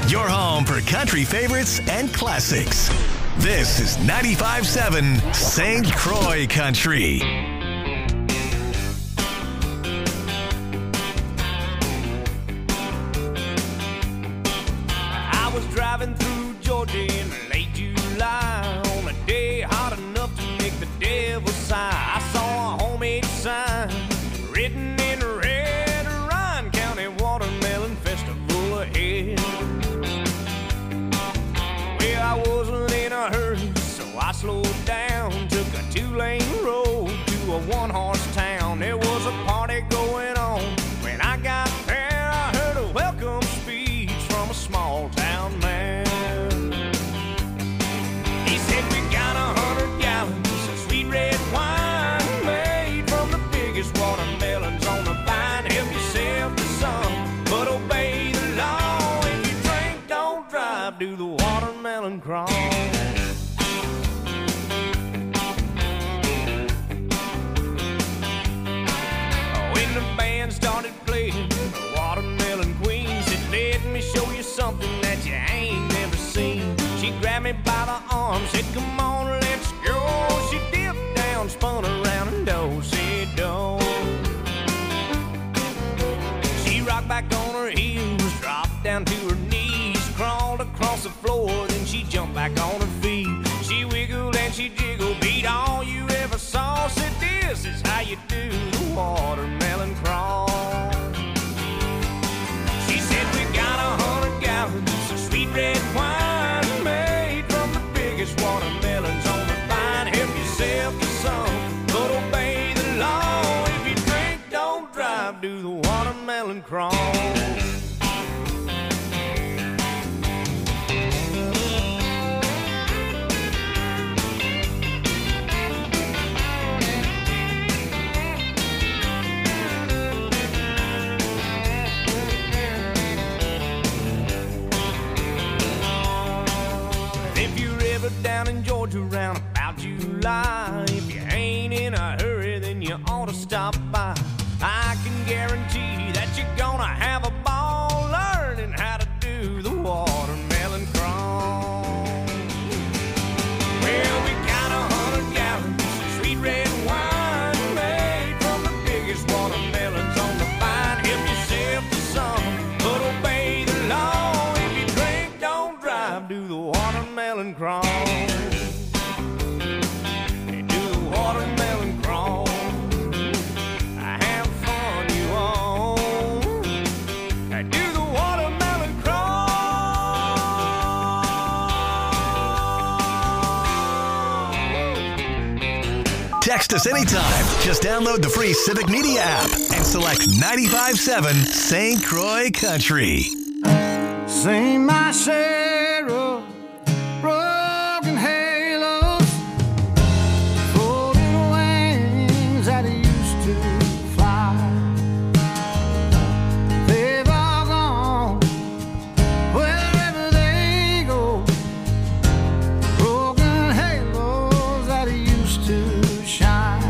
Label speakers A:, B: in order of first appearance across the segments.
A: your home for country favorites and classics. This is 95.7 St. Croix Country.
B: I was driving through Georgia in late July on a day hot enough to make the devil sigh. I saw a homemade sign written in red, Ryan County Watermelon Festival ahead. Well, I wasn't in a hurry, so I slowed down, took a 2-lane road to a 1-horse town. There was a party going on. When I got there, I heard a welcome speech from a small town man. He said, we got 100 gallons of sweet red wine made from the biggest watermelons on the vine. Help yourself to some, but obey the law. If you drink, don't drive, do the watermelon crawl. When the band started playing the Watermelon Queen, said, let me show you something that you ain't never seen. She grabbed me by the arm, said, come on, let's go. She dipped down, spun around, and do-si-do. She rocked back on her heels, dropped down to her knees, crawled across the floor, then she jumped back on her feet. She wiggled and she jiggled, beat all you ever saw. Said, this is how you do the watermelon crawl. She said, we got 100 gallons of sweet red wine made from the biggest watermelons on the vine. Help yourself to some, but obey the law. If you drink, don't drive, do the watermelon crawl. Down in Georgia around about July, if you ain't in a hurry, then you ought to stop by. I can guarantee that you're gonna have a ball learning how to do the watermelon crawl. Well, we got 100 gallons of sweet red wine made from the biggest watermelons on the vine. Help yourself to some, but obey the law. If you drink, don't drive, do the watermelon crawl. Watermelon crawl. Have fun, you all. Do the watermelon crawl.
A: Text us anytime. Just download the free Civic Media app and select 95.7 St. Croix Country.
C: Sing my share of broken halos, folded wings that used to fly. They've all gone wherever they go. Broken halos that used to shine.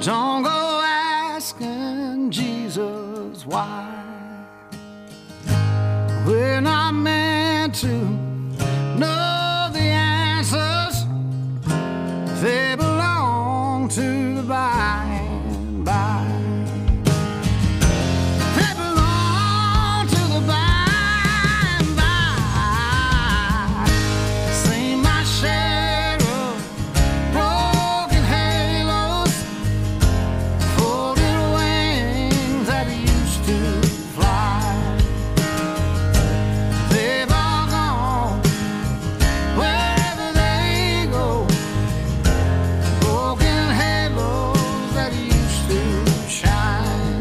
C: Don't go asking Jesus why. We're not meant to know the answers. They belong to the by and by. They belong to the by and by. Seen my share of broken halos, folded wings that used to fly. They've all gone wherever they go. Broken halos that used to shine.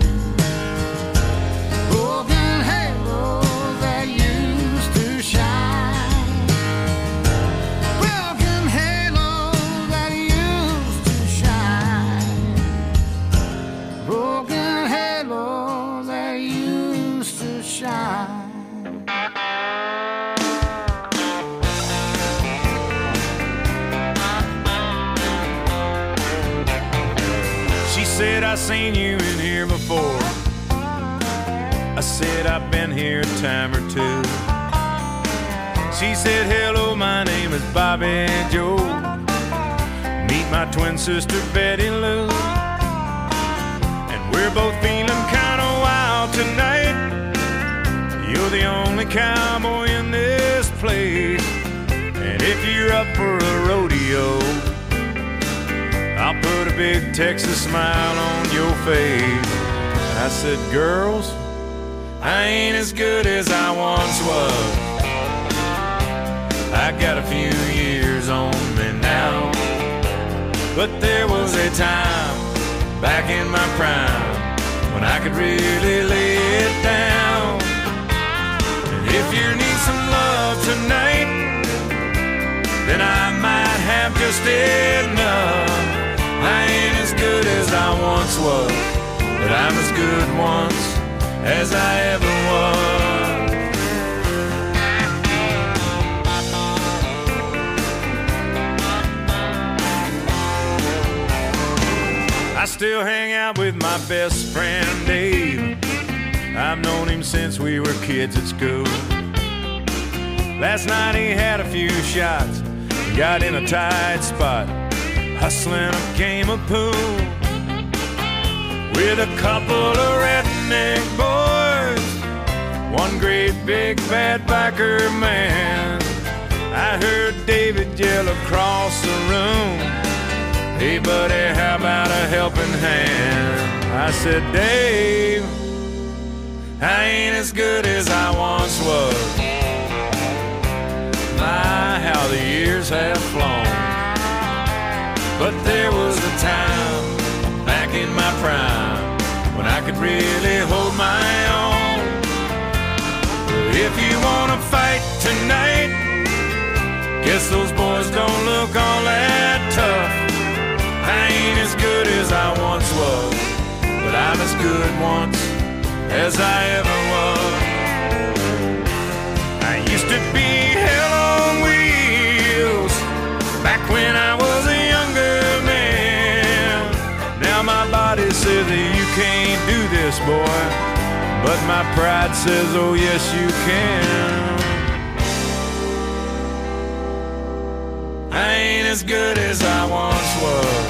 C: Broken halos that used to shine. Broken halos that used to shine. Broken halos that used to shine.
B: She said, I seen you in here before. I said, I've been here a time or two. She said, hello, my name is Bobby Joe. Meet my twin sister, Betty Lou. And we're both feeling kind of wild tonight. You're the only cowboy in this place. And if you're up for a rodeo, I'll put a big Texas smile on your face. I said, girls, I ain't as good as I once was. I got a few years on me now. But there was a time back in my prime when I could really lay it down. And if you need some love tonight, then I might have just enough. I ain't as good as I once was, but I'm as good once as I ever was. I still hang out with my best friend Dave. I've known him since we were kids at school. Last night he had a few shots, got in a tight spot, hustling a game of pool with a couple of redneck boys, one great big bad biker man. I heard David yell across the room, hey buddy, how about a helping hand? I said, Dave, I ain't as good as I once was. My, how the years have flown. But there was a time back in my prime when I could really hold my own. If you wanna fight tonight, guess those boys don't look all that tough. I ain't as good as I once was, but I'm as good once as I ever was. I used to be hell on wheels back when I was a younger man. Now my body says that you can't do this, boy, but my pride says, oh yes you can. I ain't as good as I once was.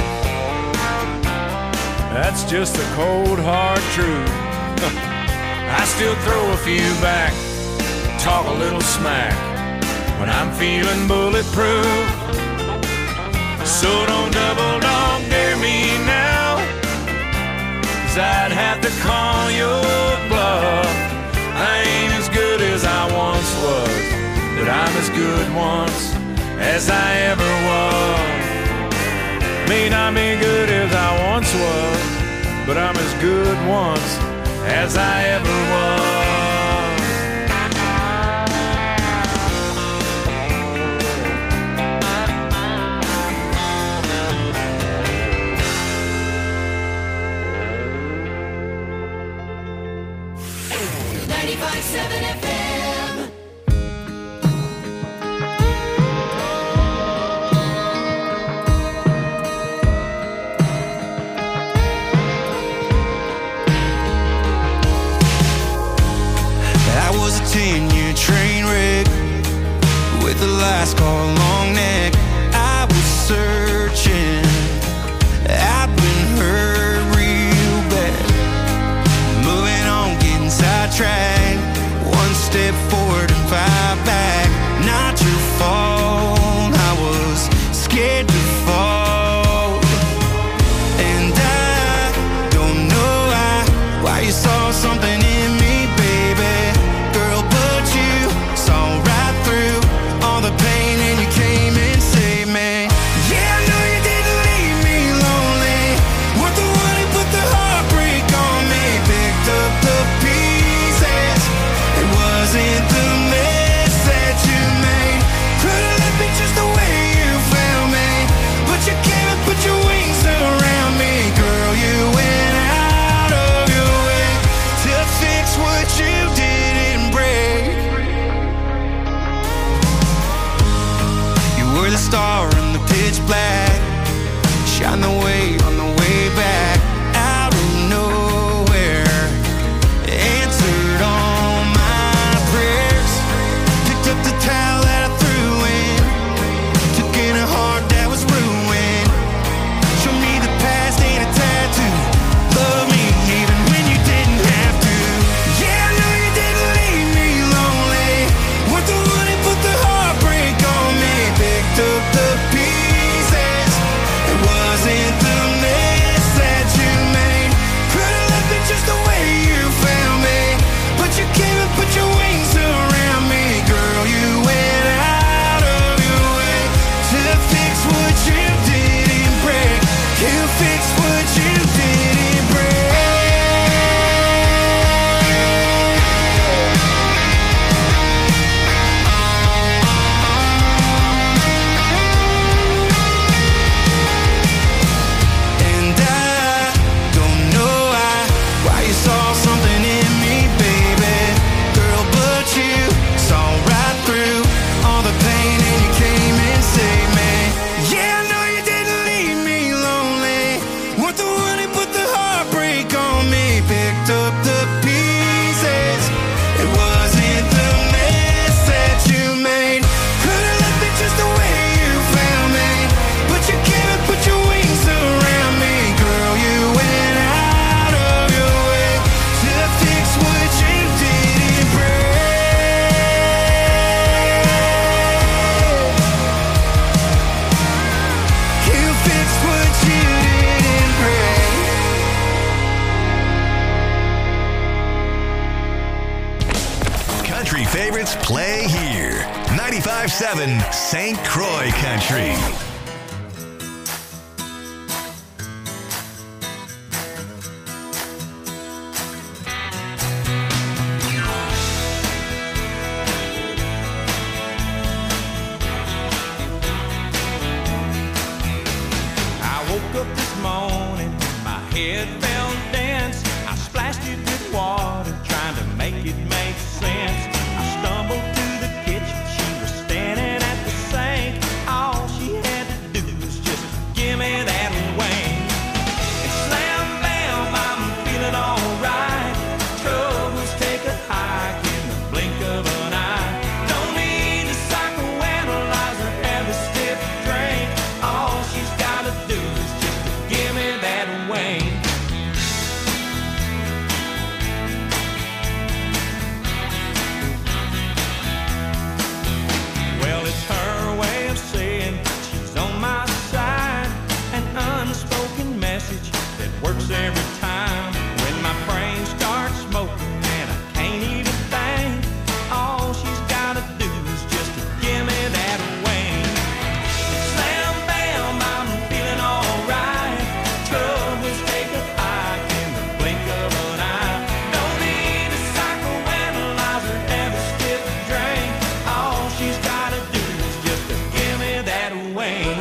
B: That's just the cold hard truth. I still throw a few back, talk a little smack when I'm feeling bulletproof. So don't double dog dare me now, 'cause I'd have to call your bluff. I ain't as good as I once was, but I'm as good once as I ever was. May not be good as I once was, but I'm as good once as I ever was.
D: break with the last call long neck. I was searching, I've been hurt real bad. Moving on, getting sidetracked. One step forward and 5 back. Not your fault, I was scared to fall. And I don't know why you saw something in me, baby. Girl, but you saw right through all the pain and you came and saved me. Yeah, I know you didn't leave me lonely. Weren't the one who put the heartbreak on me. Picked up the pieces, it wasn't the mess that you made. Could've left me just the way you found me, but you came and put your wings around me. Girl, you went out of your way to fix what you didn't break. You were the star in the pitch black, shine the way on the way back. Out of nowhere, answered all my prayers. Picked up the towel that I threw in, took in a heart that was ruined. Showed me the past ain't a tattoo. Love me even when you didn't have to. Yeah, I know you didn't leave me lonely. Weren't the one who put the heartbreak on me. Picked up the pieces, it wasn't the mess that you made. Could've left me just the way you found me, but you came and put your wings around me. Girl, you went out of your way to fix what you didn't break. You fixed what you didn't break. And I don't know why you saw something in me, baby. Girl, but you saw right through all the pain and you came and saved me. Yeah, I know you didn't leave me lonely. Weren't the one who put the heartbreak on me. Picked up the pieces, it wasn't the mess that you made. Could've left me just the way you found me, but you came and put your wings around me. Girl, you went out of your way to fix what you didn't break. You fixed what you didn't break.
A: Country favorites play here. 95.7 St. Croix Country.
B: I woke up this morning, my head felt dense. I splashed it with water, trying to make it make sense. I stumbled to the kitchen, she was standing at the sink. All she had to do was just give me that wing. And slam, bam, I'm feeling alright. Troubles take a hike in the blink of an eye. Don't need to psychoanalyze or have a stiff drink. All she's gotta do is just to give me that wing. Well, it's her way of saying she's on my side. An unspoken message that works every time. When my brain starts smoking and I can't even think, all she's gotta do is just to give me that wing. Slam, bam, I'm feeling alright. Troubles take a hike in the blink of an eye. Don't need a psychoanalyze or have a stiff drink. All she's gotta do is just to give me that wing.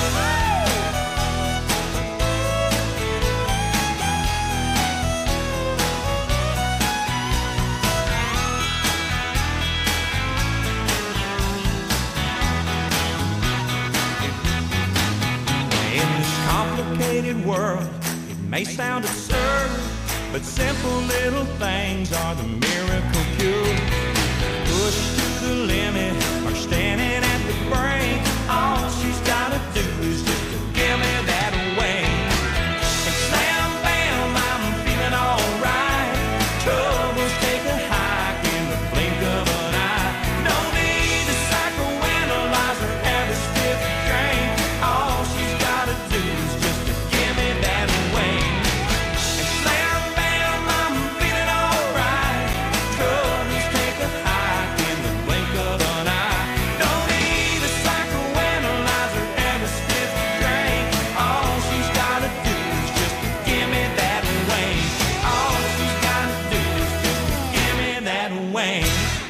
B: In this complicated world, it may sound absurd, but simple little things are the miracle cure. Push to the limit or standing at the brink. All she's gotta do is just to give me that wing. And slam, bam, I'm feeling alright. Troubles take a hike in the blink of an eye. No need to psychoanalyze or have a stiff drink. All she's gotta do is just to give me that wing. And slam, bam, I'm feeling alright. Troubles take a hike in the blink of an eye. No need to psychoanalyze or have a stiff drink. All she's gotta do is just to give me that wing. All she's gotta do is just to give me that wing.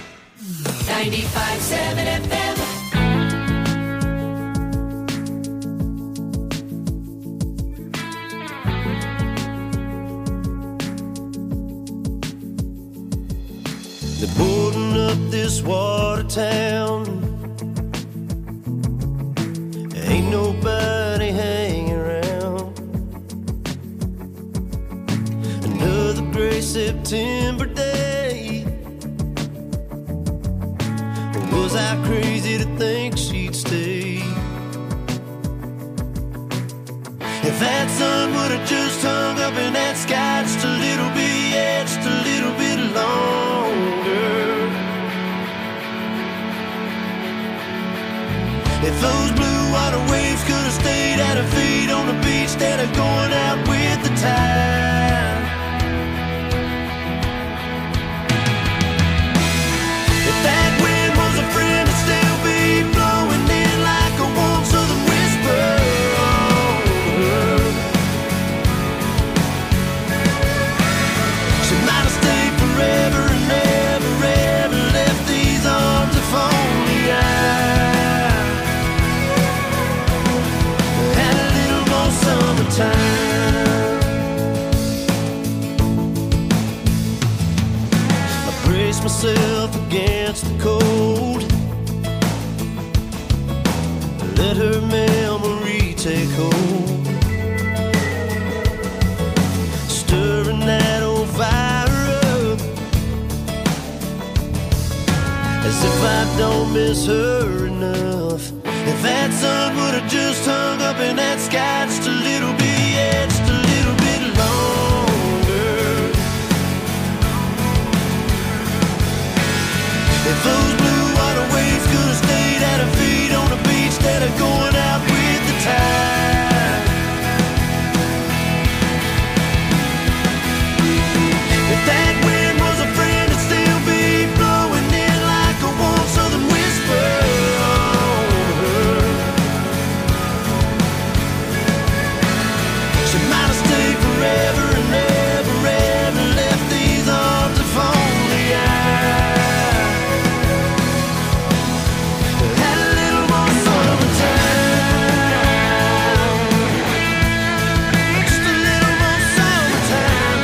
E: 95.7 FM.
F: They're boarding up this water town. Ain't nobody hanging around. Another gray September day. Was I crazy to think she'd stay? If that sun would have just hung up in that sky just a little bit, yeah, just a little bit longer. If those blue water waves could have stayed at her feet on the beach instead of going out with the tide. If that wind was a friend, it'd still be blowing in like a warm southern whisper on her. She might have stayed forever and never, ever left these arms if only I had a little more summertime. I brace myself against the cold, let her memory take hold, stirring that old fire up, as if I don't miss her enough. If that sun would have just hung up in that sky just a little bit, yeah, just a little bit longer. If those blue water waves could have stayed at her feet on the beach instead of going out with the tide. If that wind was a friend, it'd still be blowing in like a warm southern whisper on her. She might have stayed forever and never, ever left these arms if only I had a little more summertime. Just a little more summertime.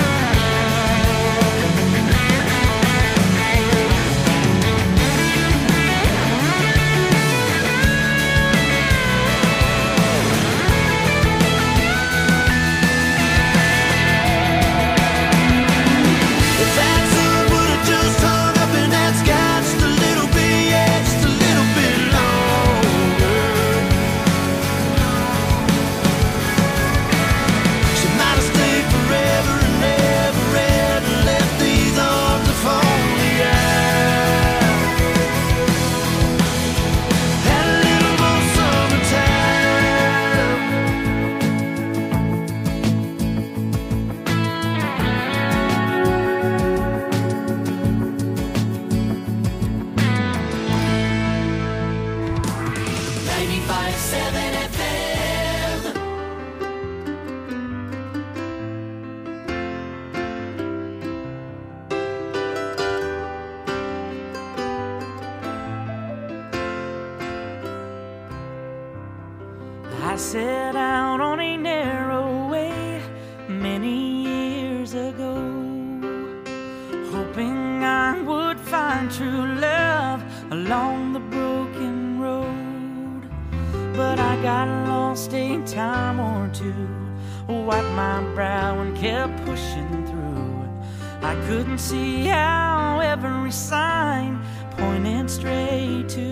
F: If that sun would have just hung up in that sky just a little bit, yeah, just a little bit longer. She might have stayed forever and never, ever left these arms if only I had a little more summertime.
E: 95.7 FM.
G: I set out on a narrow way many years ago, hoping I would find true love along the broken road. But I got lost a time or two, wiped my brow and kept pushing through. I couldn't see how every sign pointed straight to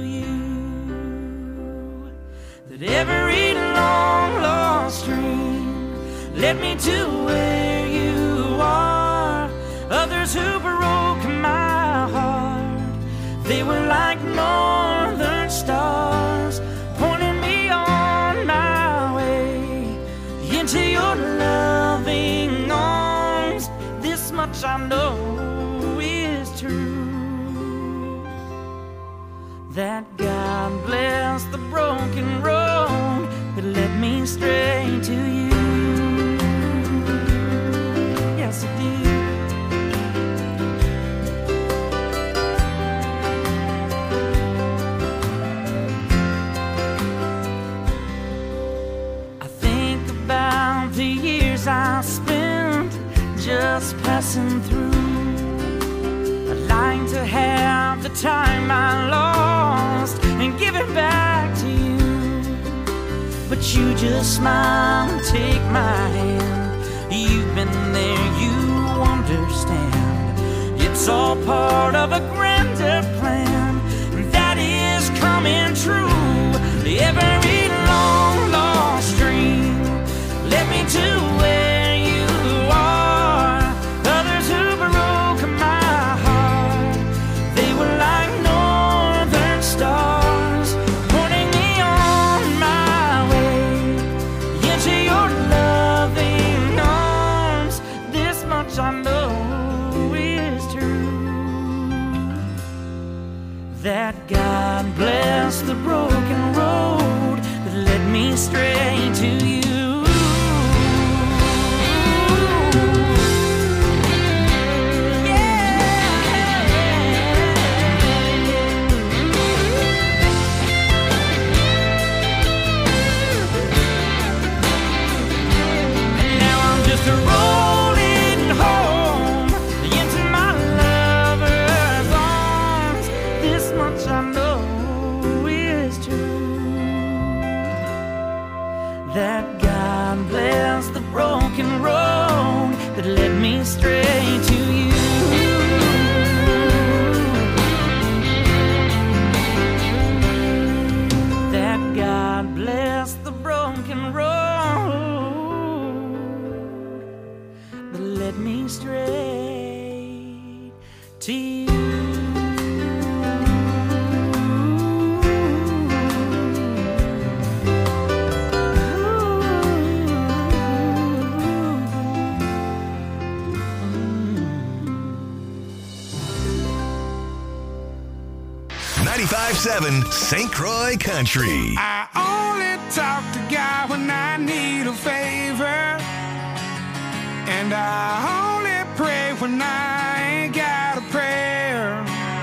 G: you. That every long lost dream led me to where you are. Others who broke my heart, they were like northern stars, pointing me on my way into your loving arms. This much I know is true, that God bless the broken road that led me straight to you. Yes, it did. I spent just passing through. I'd like to have the time I lost and give it back to you, but you just smile and take my hand. You've been there, you understand. It's all part of a grander plan that is coming true. Every long lost dream led me to where you are. Others who broke my heart, they were like northern stars, pointing me on my way into your loving arms. This much I know is true, that God bless the broken road that led me straight to you. That God bless the broken road that led me straight to you. That God bless the broken road that led me straight to you.
A: St. Croix Country.
C: I only talk to God when I need a favor, and I only pray when I ain't got a prayer.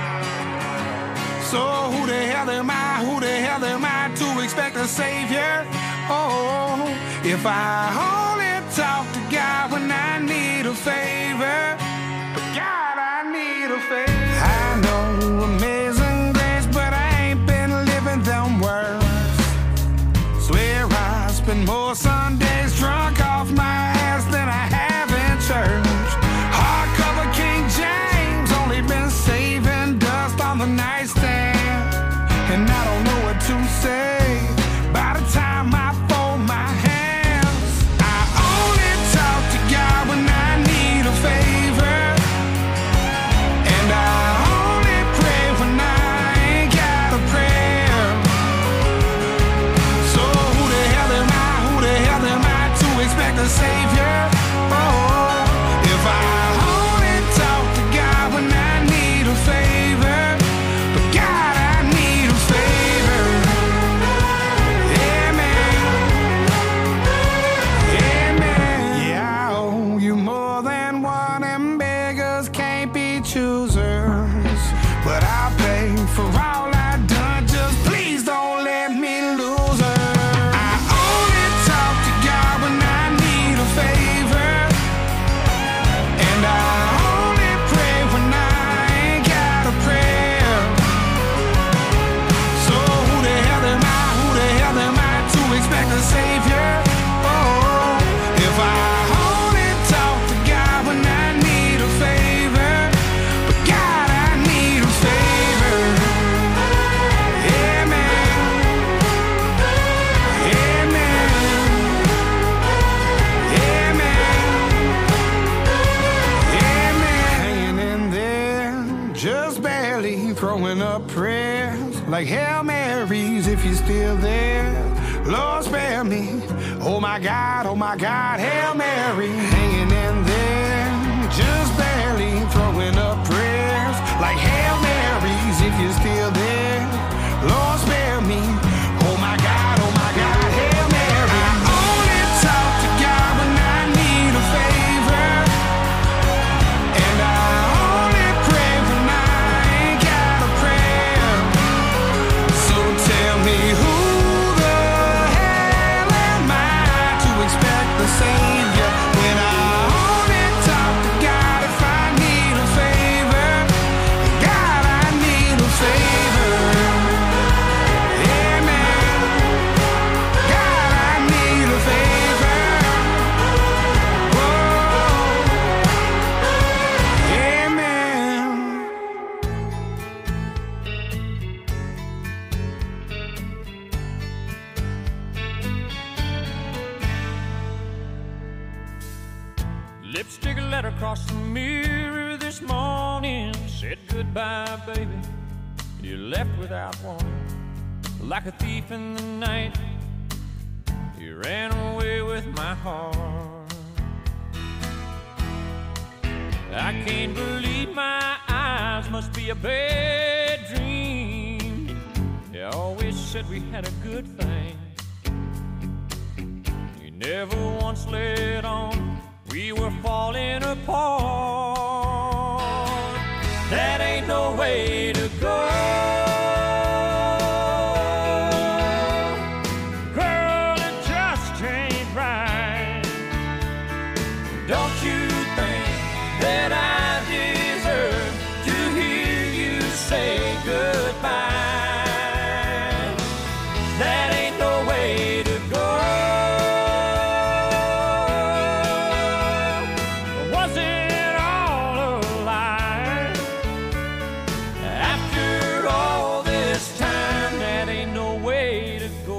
C: So who the hell am I? Who the hell am I to expect a savior? Oh, if I only talk to God when I need a favor, but God, I need a favor. I know amazing grace, but I ain't been living them words. Swear I spend more Sundays drunk off my ass than I have in church. Hardcover King James, only been saving dust on the nightstand, and I don't know what to say by the time I fold my hands. I only talk to God when I need a favor, and I only pray when I ain't got a prayer. So who the hell am I to expect a savior? Oh, if I only talk to God when I need a favor, but God, I need a favor. Amen. Amen. Yeah, I owe you more than one, and beggars can't be choosers, but I'll pay for all I done. Just please don't let me lose her. I only talk to God when I need a throwing up prayers like Hail Marys if you're still there. Lord, spare me. Oh my God, Hail Mary, hanging in there, just barely throwing up prayers like Hail Marys if you're still there. Lord, spare me. Oh my God, Hail Mary. I only talk to God when I need a favor, and I only pray when I ain't got a prayer. So tell me, who the hell am I to expect the Savior when I only talk to God if I need a favor? God, I need a favor. Amen. God, I need a favor. Whoa. Amen.
B: Lipstick letter across the mirror this morning said goodbye, baby. You left without warning, like a thief in the night. You ran away with my heart. I can't believe my eyes, must be a bad dream. You always said we had a good thing. You never once let on we were falling apart. That ain't no way to go. Girl, it just ain't right. Don't you think that I deserve to hear you say goodbye? That ain't no way to go. Was it all a lie? After all this time, that ain't no way to go.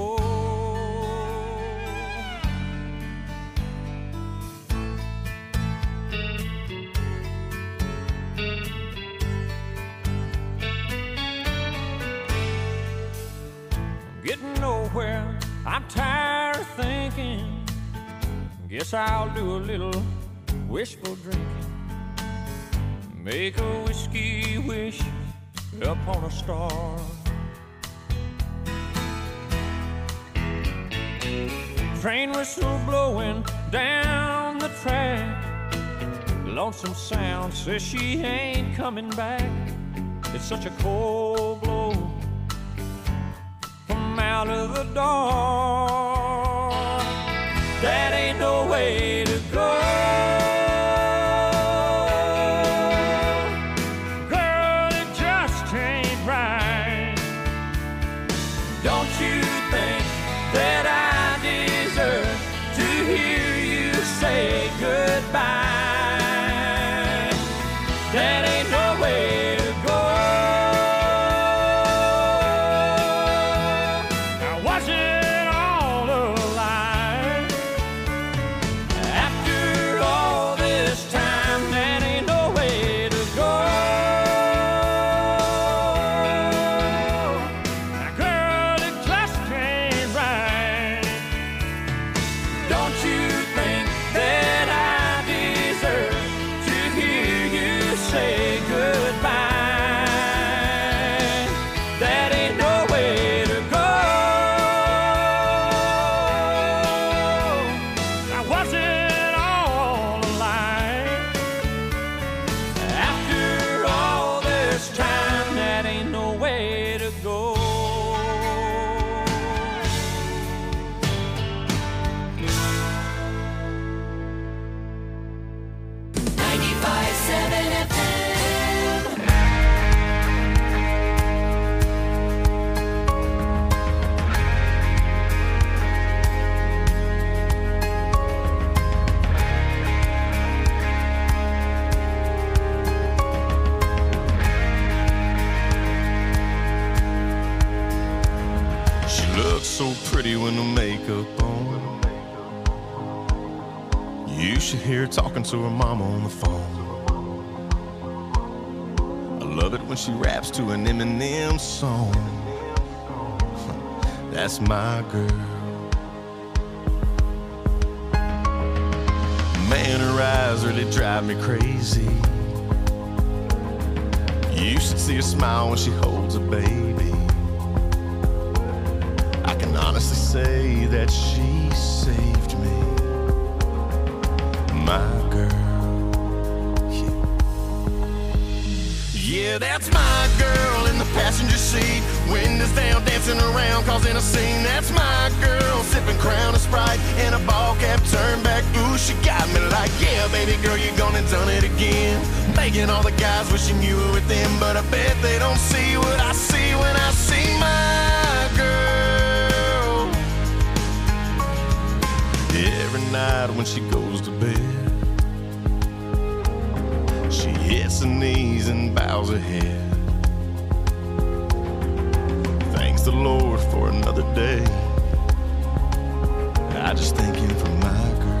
B: I'm getting nowhere, I'm tired of thinking. Guess I'll do a little wishful drinking. Make a whiskey wish upon a star. Train whistle blowing down the track. Lonesome sound says she ain't coming back. It's such a cold blow from out of the dark. That ain't no way to go. Girl, it just ain't right. Don't you think that I deserve to hear you say goodbye? That ain't no way to go. Now was it all a lie? After all this time, that ain't no way to go. Now, girl, it just ain't right. Don't you think that I deserve to hear you say goodbye? That ain't no way to go. Now was it all a lie? After all this time, that ain't no way to go.
E: 95.7 FM.
D: She looks so pretty with no makeup on. You should hear her talking to her mama on the phone. I
H: Love it when she raps to an Eminem song. That's my girl. Man, her eyes really drive me crazy. You should see her smile when she holds a baby. I can honestly say that she saved me. My girl. Yeah, that's my girl in the passenger seat. Windows down, dancing around, causing a scene. That's my girl, sipping Crown and Sprite and a ball cap turned back. Ooh, she got me like, yeah, baby girl, you gone and done it again. Making all the guys wishing you were with them, but I bet they don't see what I see when I see my girl. Every night when she goes to bed, she hits her knees and bows her head. Thanks the Lord for another day. I just thank him for my girl.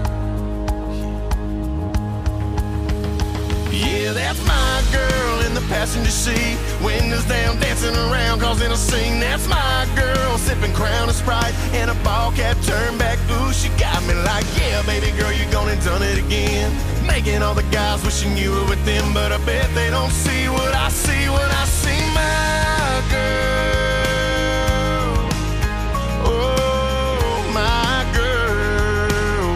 H: Yeah, that's my girl in the passenger seat. Windows down, dancing around, causing a scene. That's my girl, sipping Crown and Sprite and a ball cap turned back. Ooh, she got me like, yeah, baby girl, you gone and done it again. Making all the guys wishing you were with them, but I bet they don't see what I see when I see my girl. Oh, my girl.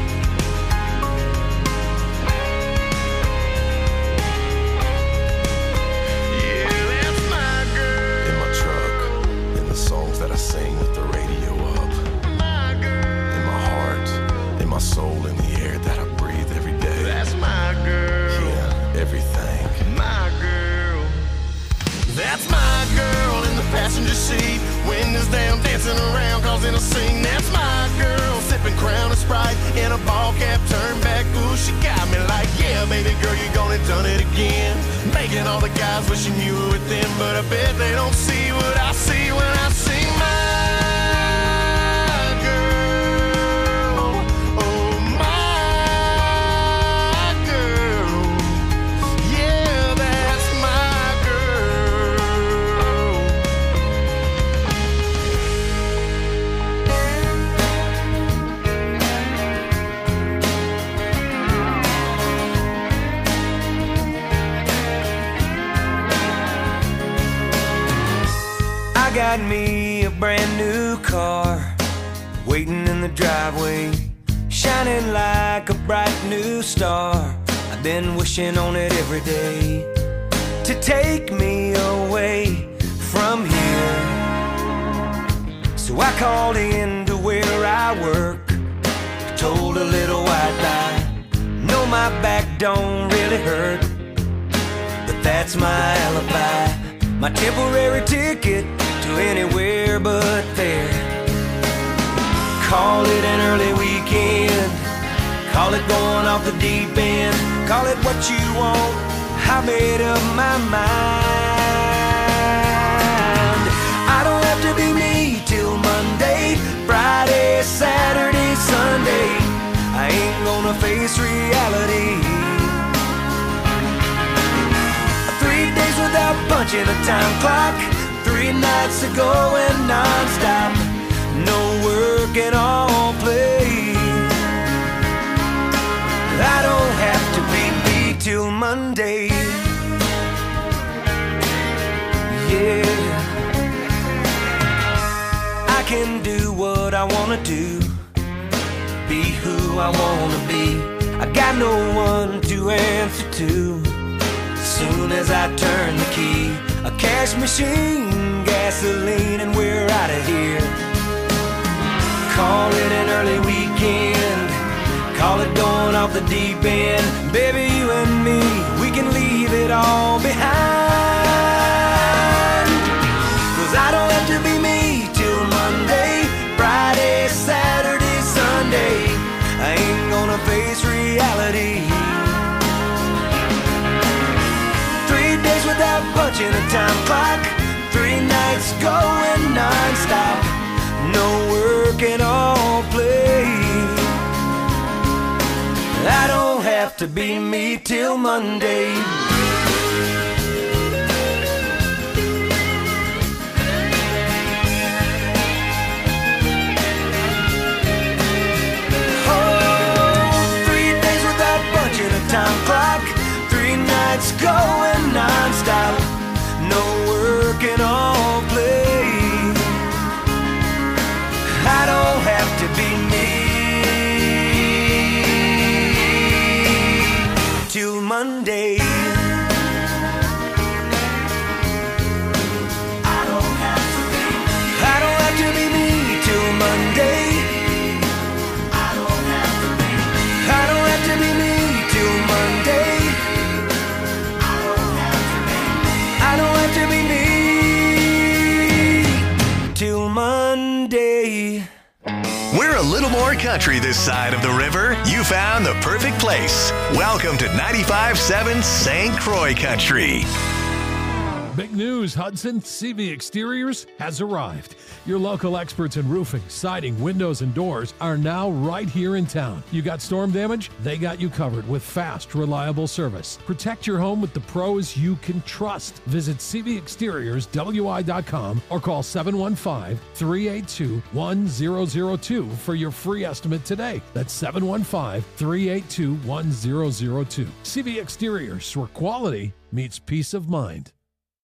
H: Yeah, that's my girl. In my truck, in the songs that I sing with the radio up. My girl. In my heart, in my soul, in the air that I breathe every day. That's my girl. Yeah, everything. My girl. That's my girl in the passenger seat. Windows down, dancing around, causing a scene. That's my girl, sipping Crown and Sprite in a ball cap turned back. Ooh, she got me like, yeah, baby girl, you gone and done it again. Making all the guys wishing you were with them, but I bet they don't see what I see when I see my girl. Oh, my girl. Yeah, that's my girl.
F: I got me a brand new car, waiting in the driveway, shining like a bright new star. I've been wishing on it every day to take me away from here. So I called in to where I work, told a little white lie. No, my back don't really hurt, but that's my alibi, my temporary ticket to anywhere but there. Call it an early weekend, call it going off the deep end, call it what you want, I made up my mind. I don't have to be me till Monday, Friday, Saturday, Sunday. I ain't gonna face reality. 3 days without punching a time clock, 3 nights of going non-stop, no work and all play. I don't have to be me till Monday. Yeah, I can do what I wanna do, be who I wanna be. I got no one to answer to. As soon as I turn the key, a cash machine, gasoline, and we're out of here. Call it an early weekend, call it going off the deep end. Baby, you and me, we can leave it all behind. 'Cause I don't have to be me till Monday, Friday, Saturday, Sunday. I ain't gonna face reality. 3 days without punching a time clock, 3 nights going non-stop, no work and all play. I don't have to be me till Monday. Monday. I don't have to be me till Monday. I don't have to be me till Monday. I don't have to be me till Monday.
A: We're a little more country this side of the river. You found the perfect place. Welcome to 95.7 St. Croix Country.
I: Big news, Hudson. CV Exteriors has arrived. Your local experts in roofing, siding, windows, and doors are now right here in town. You got storm damage? They got you covered with fast, reliable service. Protect your home with the pros you can trust. Visit cvexteriorswi.com or call 715-382-1002 for your free estimate today. That's 715-382-1002. CV Exteriors, where quality meets peace of mind.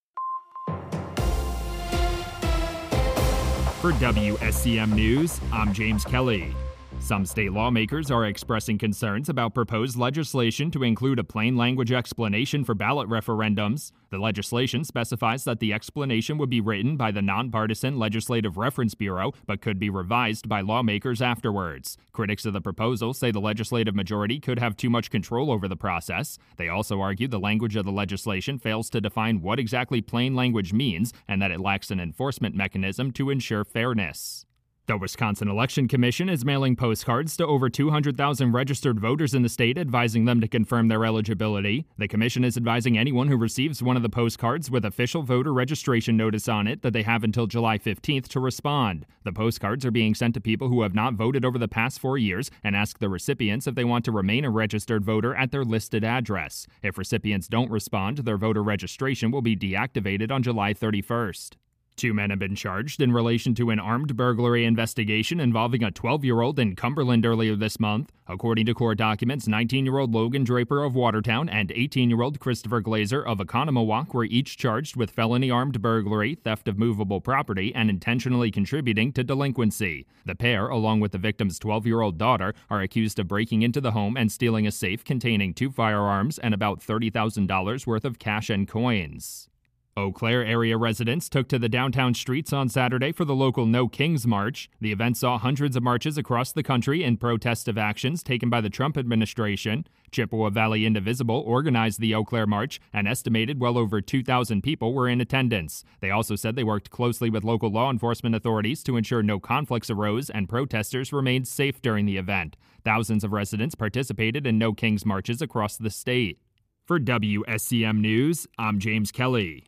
J: For WSCM News, I'm James Kelly. Some state lawmakers are expressing concerns about proposed legislation to include a plain language explanation for ballot referendums. The legislation specifies that the explanation would be written by the Nonpartisan Legislative Reference Bureau, but could be revised by lawmakers afterwards. Critics of the proposal say the legislative majority could have too much control over the process. They also argue the language of the legislation fails to define what exactly plain language means and that it lacks an enforcement mechanism to ensure fairness. The Wisconsin Election Commission is mailing postcards to over 200,000 registered voters in the state, advising them to confirm their eligibility. The commission is advising anyone who receives one of the postcards with official voter registration notice on it that they have until July 15th to respond. The postcards are being sent to people who have not voted over the past 4 years and ask the recipients if they want to remain a registered voter at their listed address. If recipients don't respond, their voter registration will be deactivated on July 31st. 2 men have been charged in relation to an armed burglary investigation involving a 12-year-old in Cumberland earlier this month. According to court documents, 19-year-old Logan Draper of Watertown and 18-year-old Christopher Glazer of Oconomowoc were each charged with felony armed burglary, theft of movable property, and intentionally contributing to delinquency. The pair, along with the victim's 12-year-old daughter, are accused of breaking into the home and stealing a safe containing 2 firearms and about $30,000 worth of cash and coins. Eau Claire area residents took to the downtown streets on Saturday for the local No Kings March. The event saw hundreds of marches across the country in protest of actions taken by the Trump administration. Chippewa Valley Indivisible organized the Eau Claire March and estimated well over 2,000 people were in attendance. They also said they worked closely with local law enforcement authorities to ensure no conflicts arose and protesters remained safe during the event. Thousands of residents participated in No Kings Marches across the state. For WSCM News, I'm James Kelly.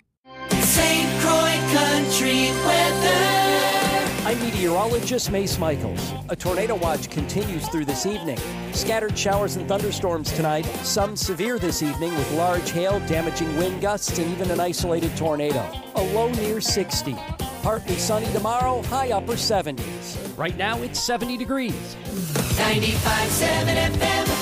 E: St. Croix Country weather.
K: I'm meteorologist Mace Michaels. A tornado watch continues through this evening. Scattered showers and thunderstorms tonight, some severe this evening with large hail, damaging wind gusts, and even an isolated tornado. A low near 60. Partly sunny tomorrow, high upper 70s. Right now it's 70 degrees.
E: 95.7 FM.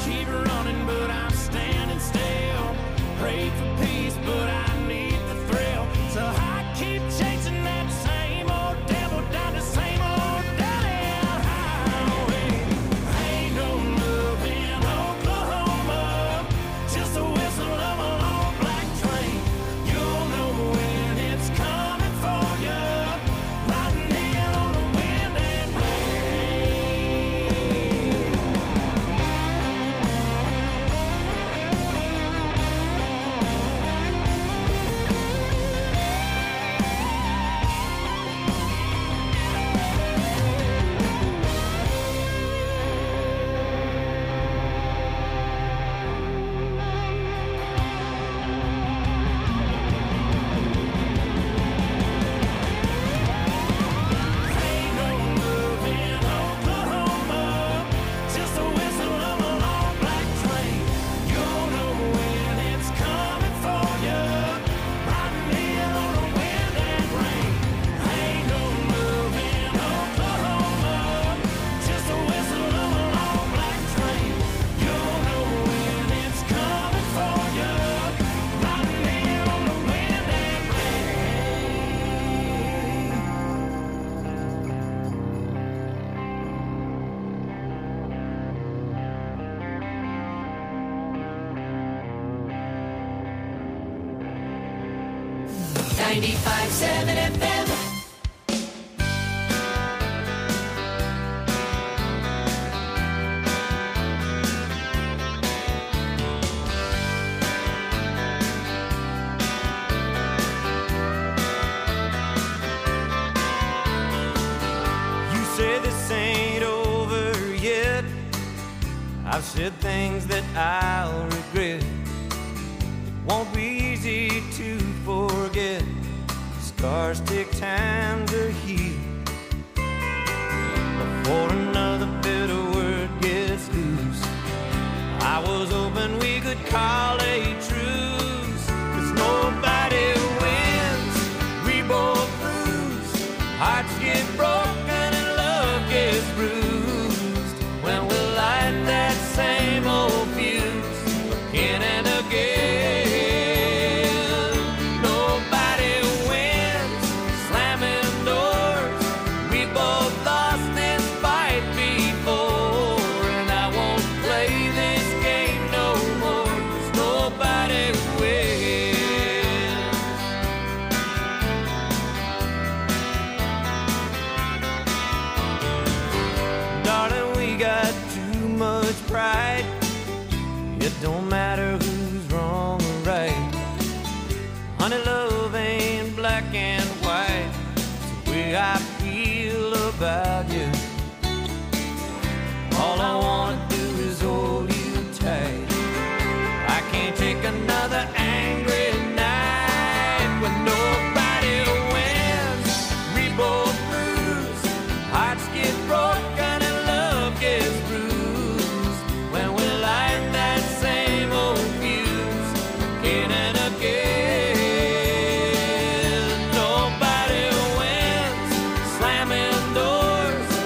B: keep running, but I'm standing still. Pray for peace, but I need the thrill. So I keep chasing that same old devil down the same old dead-end highway. Ain't no love in Oklahoma, just a whistle of a long black train. You'll know when it's coming for you, riding in on the wind and FM.
D: You say this ain't over yet. I've said things that I'll regret. It won't be easy to forget. Scars take time to heal before another bitter word gets loose. I was hoping we could call a truce, 'cause nobody wins, we both lose. Hearts get broken and love gets bruised when we light that same old fuse again and again. Pride. It don't matter who's wrong or right. Honey, love ain't black and white. It's the way I feel about you. All I wanna do is hold you tight. I can't take another angry night when nobody wins, we both lose. Hearts get broken and love gets bruised. Nobody wins, slamming doors.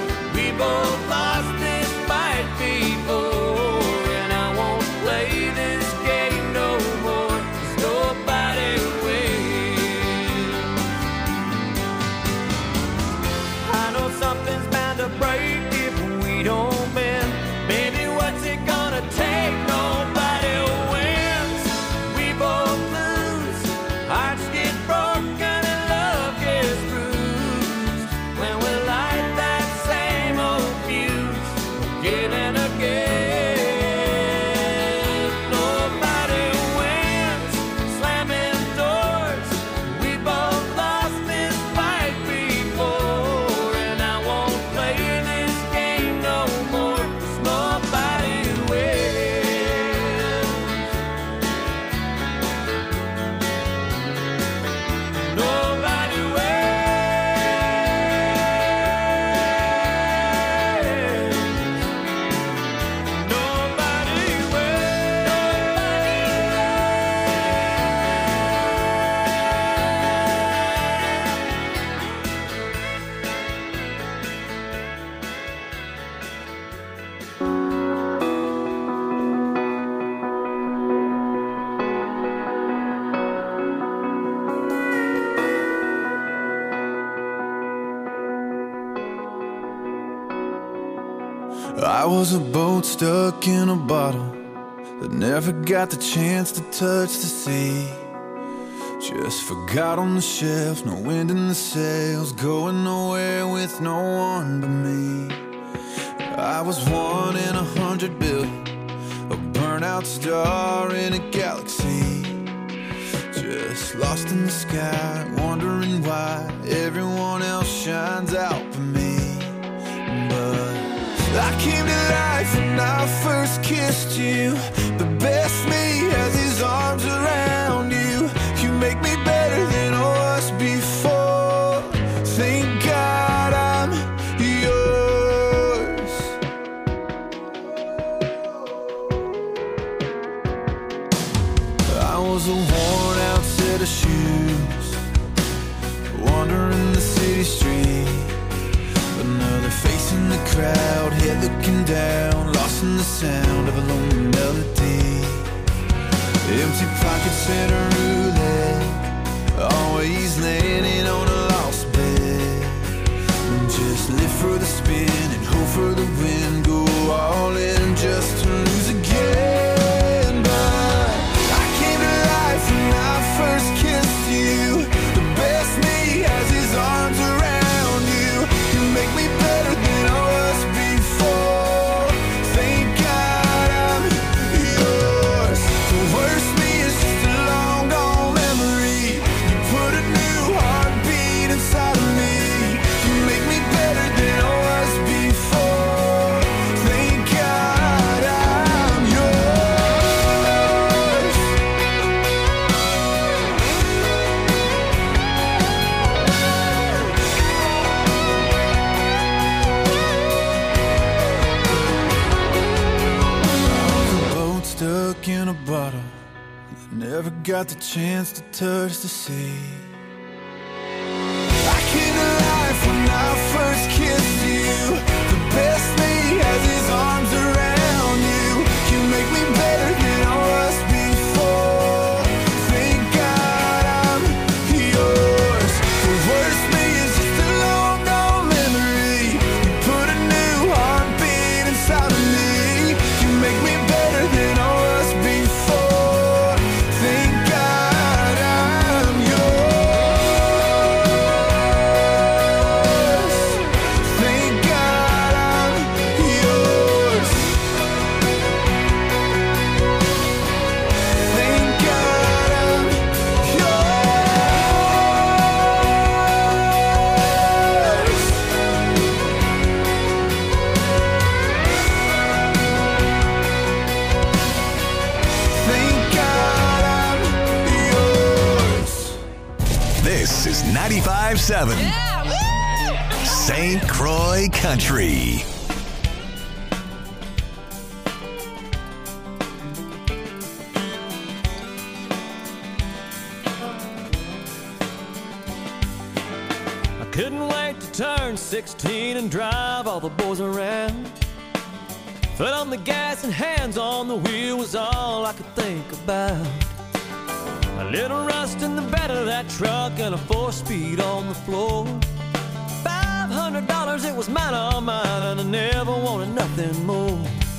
D: was a boat stuck in a bottle that never got the chance to touch the sea. Just forgot on the shelf, no wind in the sails, going nowhere with no one but me. I was 1 in 100 billion, a burnout star in a galaxy. Just lost in the sky, wondering why everyone else shines out for me. But I came to life when I first kissed you. The best me has his arms around you. You make me better than I was before. Thank God I'm yours. I was a worn out set of shoes, wandering the city street. Another face in the crowd, head looking down, lost in the sound of a lonely melody. Empty pockets and a roulette, always landing on a lost bet. Just live for the spin and hope for the win, go all in just to lose again. But I came to life when I first kissed you. The best me has his arms around you. You make me better than I was before. Thank God I'm yours. The worst me is just a long gone memory. You put a new heartbeat inside of me. You make me better than I was before. Thank God I'm yours. Boat stuck in a bottle that never got the chance to touch the sea. I came to life when I first kissed you. The best me has his arms around you. You make me better than I was before. Thank God I'm yours. The worst me is just a long gone memory. You put a new heartbeat inside of me. You make me better than I was before. Thank God I'm yours. Thank God I'm yours. Thank God I'm yours. Thank God I'm yours.
A: This is 95.7 St. Croix Country.
F: I couldn't wait to turn 16 and drive all the boys around. Foot on the gas and hands on the wheel was all I could think about. A little rust in the bed of that truck and a 4-speed on the floor. $500, it was mine, all mine, and I never wanted nothing more.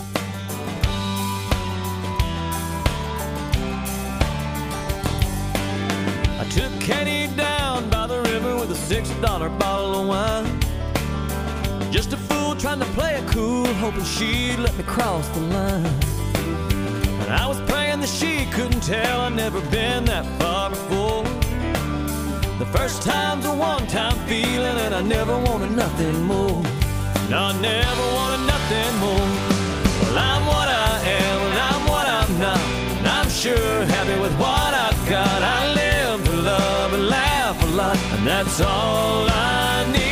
F: I took Katie down by the river with a $6 bottle of wine. Just a fool trying to play it cool, hoping she'd let me cross the line. And I was praying that she couldn't tell I'd never been that far before. The first time's a one-time feeling, and I never wanted nothing more. No, I never wanted nothing more. Well, I'm what I am, and I'm what I'm not. And I'm sure happy with what I've got. I live to love and laugh a lot, and that's all I need.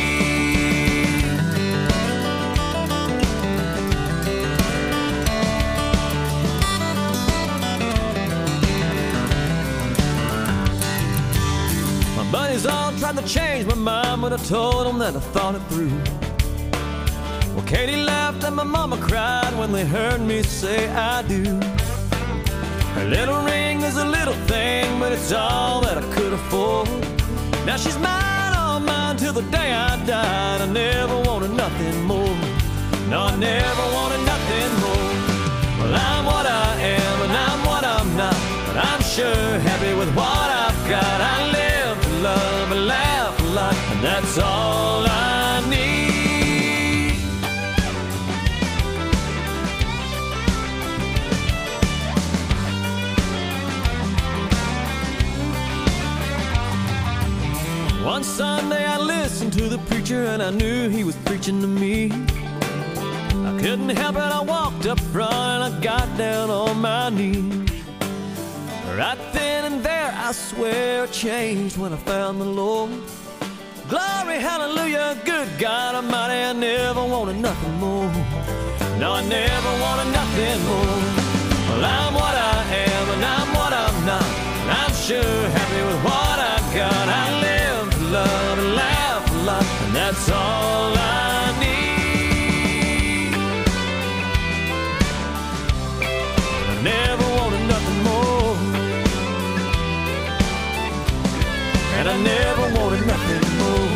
F: Buddies all tried to change my mind, but I told them that I thought it through. Well, Katie laughed and my mama cried when they heard me say I do. Her little ring is a little thing, but it's all that I could afford. Now she's mine, all mine, till the day I died. I never wanted nothing more. No, I never wanted nothing sure happy with what I've got. I live to love and laugh a lot, and that's all I need. One Sunday I listened to the preacher and I knew he was preaching to me. I couldn't help it, I walked up front and I got down on my knees. Right then and there I swear it changed when I found the Lord. Glory, hallelujah, good God Almighty, I never wanted nothing more. No, I never wanted nothing more. Well, I'm what I am and I'm what I'm not, and I'm sure happy with what I've got. I live to love and laugh a lot, and that's all I need. I never wanted nothing more, and I never wanted nothing more.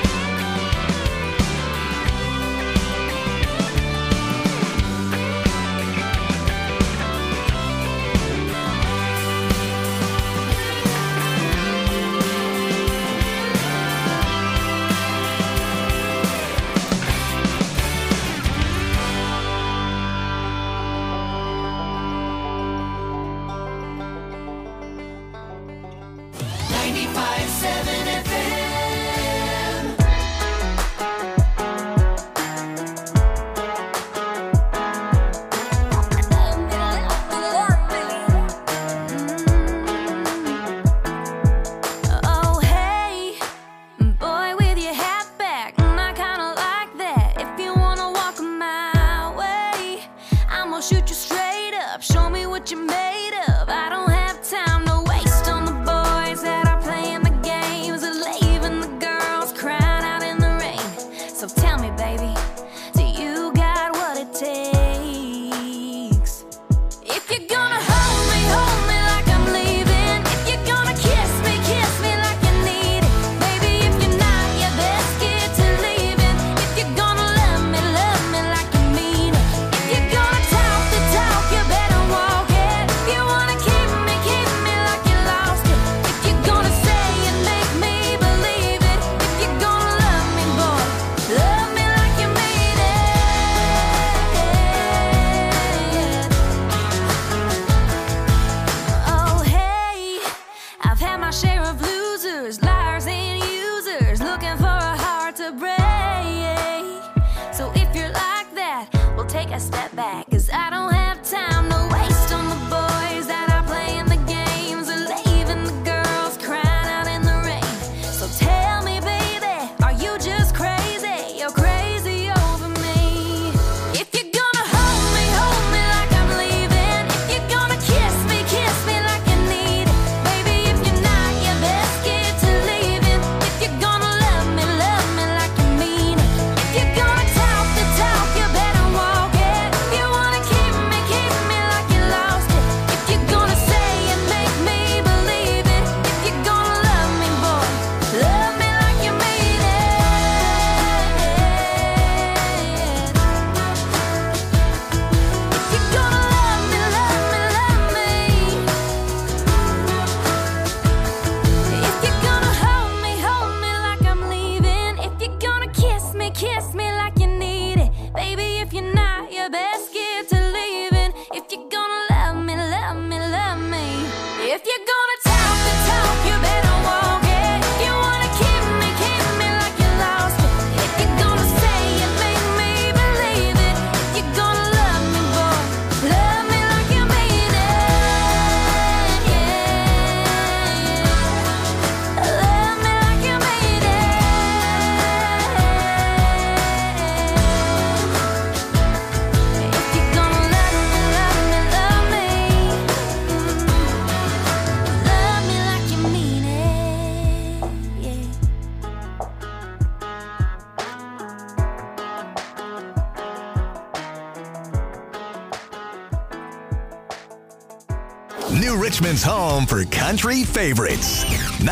A: New Richmond's home for country favorites.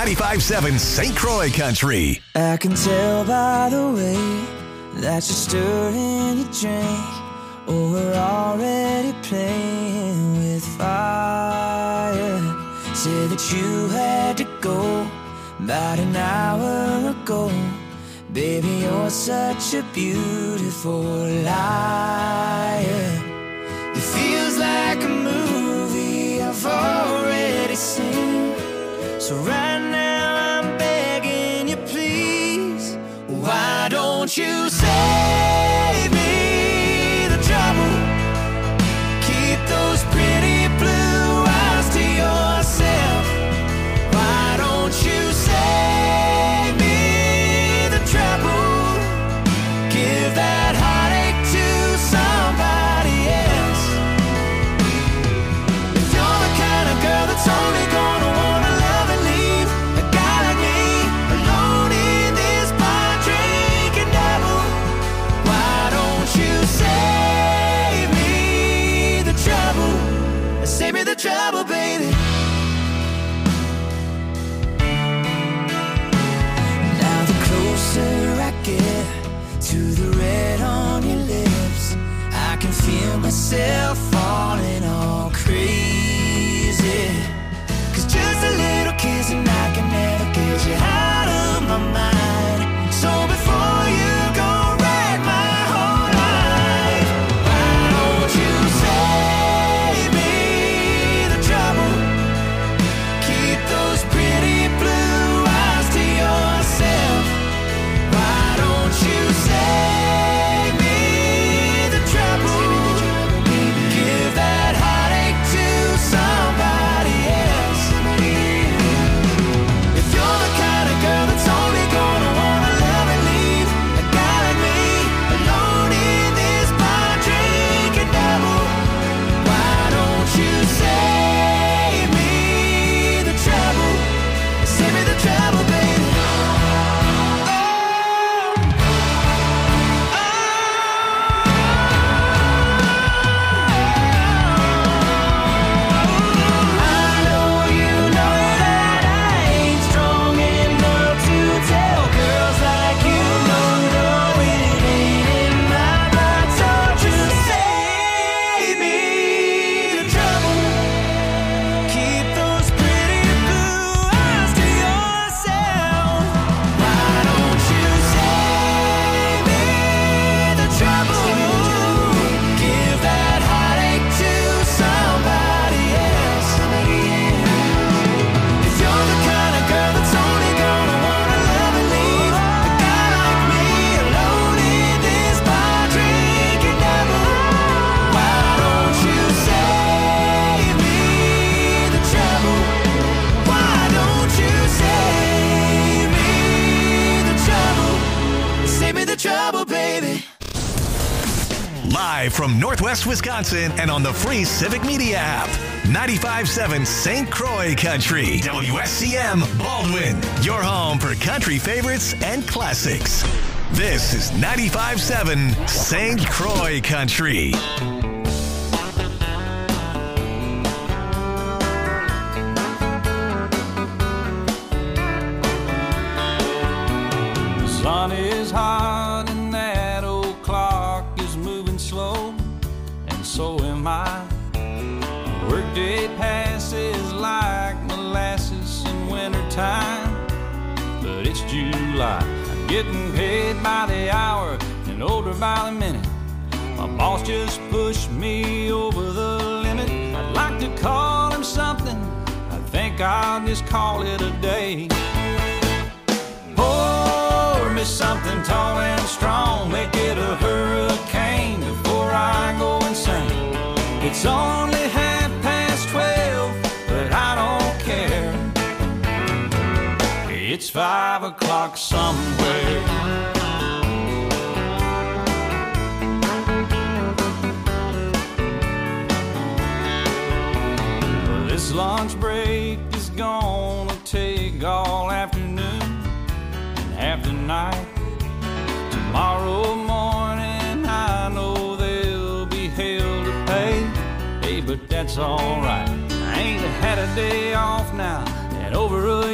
A: 95.7 St. Croix Country.
L: I can tell by the way that you're stirring your drink. Oh, we're already playing with fire. said that you had to go about an hour ago. Baby, you're such a beautiful liar. It feels like a movie I've already seen. So right now I'm begging you, please, why don't you save me the trouble? Keep those pretty blue eyes to yourself. Why don't you save me the trouble? Give that heartache to somebody else. If you're the kind of girl that's only gonna wanna love and leave a guy like me alone in this bar drinking double, why don't you save me the trouble? Save me the trouble, baby. Now the closer I get to the red on your lips, I can feel myself falling all crazy. 'Cause just a little kiss and I can never get you out of my mind. So before you go wreck my whole life, why don't you save me the trouble? Keep those pretty blue eyes to yourself. Why don't you save me the trouble? Give that heartache to somebody else. If you're the kind of girl that's only gonna wanna love and leave a guy like me alone in this bar drinking double, why don't you save me the trouble? Save me the trouble, baby. I know you know that I ain't strong enough to tell girls like you no, it ain't in my blood. So just save me the trouble. Keep those pretty blue eyes to yourself. Why don't you save me the trouble? Give that heartache to somebody else. If you're the kind of girl that's only gonna wanna love and leave a guy like me alone in this bar drinking double, why don't you save me the trouble? Why don't you save me the trouble? Save me the trouble, baby.
A: Live from Northwest Wisconsin and on the free Civic Media app. 95.7 St. Croix Country. WSCM Baldwin. Your home for country favorites and classics. This is 95.7 St. Croix Country.
M: The sun is hot and that old clock is moving slow, and so am I. Workday passes like molasses in wintertime, but it's July. I'm getting paid by the hour and older by the minute. My boss just pushed me over the limit. I'd like to call him something, I think I'll just call it a day. Pour me something tall and strong, make it a hurricane before I go insane. It's only 12:30, but I don't care. It's 5 o'clock somewhere. This lunch break is gonna take all afternoon and half the night. Tomorrow morning I know there'll be hell to pay. Hey, but that's alright. I ain't had a day off